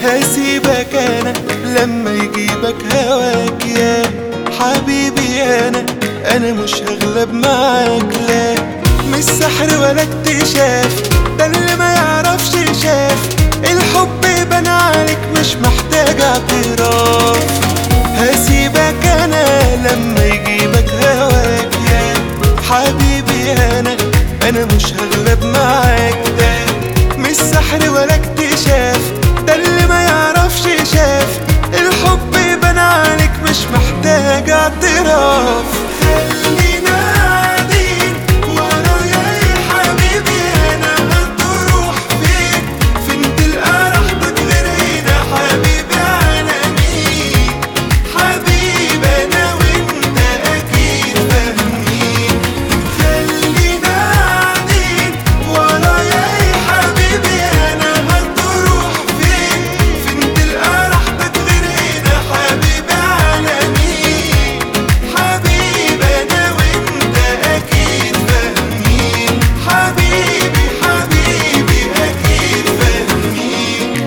هسيبك انا لما يجيبك هواك يا حبيبي. انا مش هغلب معاك، لا مش سحر ولا اكتشاف، ده اللي ما يعرفش شاف. الحب بان عليك مش محتاج اعتراف. هسيبك انا لما يجيبك هواك يا حبيبي. انا مش هغلب معاك، ده مش سحر ولا اكتشاف، ده اللي ما يعرفش شاف. الحب بان عليك مش محتاج اعتراف. خلينا قاعدين ورايا يا حبيبي، انا هتروح فين؟ فين تلقى راحتك غير هنا حبيبي؟ على مين حبيبي؟ انا وانت اكيد فاهمين. خلينا قاعدين ورايا يا حبيبي، انا هتروح فين؟ فين تلقى راحتك غير هنا حبيبي؟ على مين حبيبي؟ انا وانت اكيد فاهمين. حبيبي حبيبي اكيد فاهمين.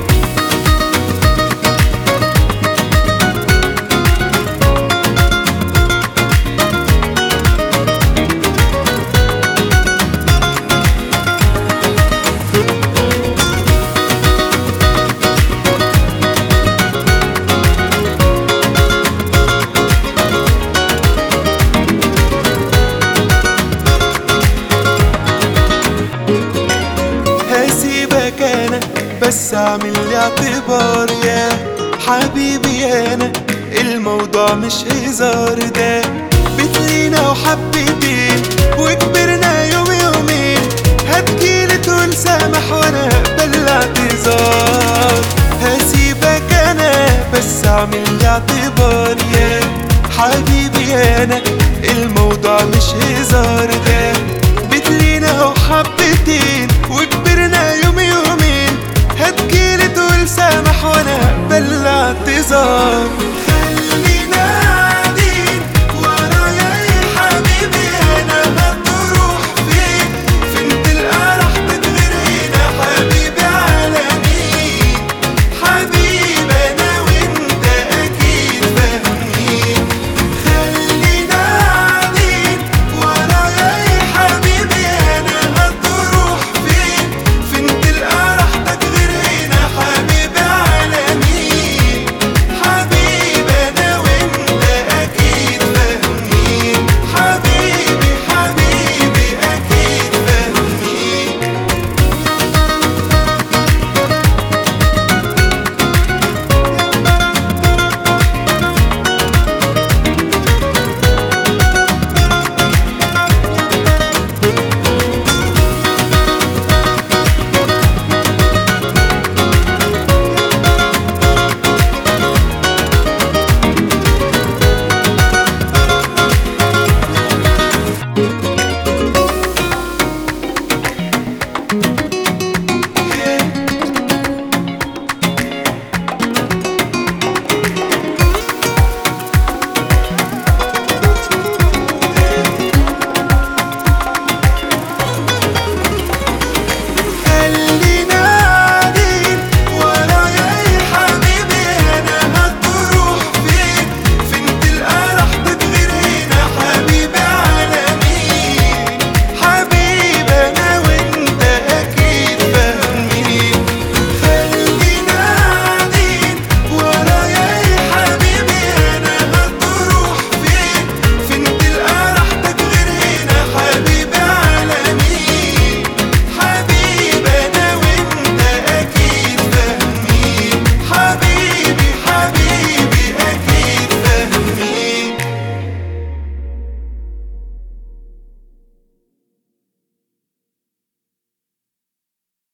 هسيبك انا بس اعمل لي اعتبار يا حبيبي. الموضوع مش هزار، ده بتلينا وحبتين وكبرنا يوم يومين. هتجيلي تقول سامح وانا هقبل الاعتذار. هسيبك انا بس اعمل لي اعتبار يا حبيبي. الموضوع مش هزار، ده بتلينا وحبتين وكبرنا يوم يومين. هتجيلي تقول سامح وانا هقبل الاعتذار.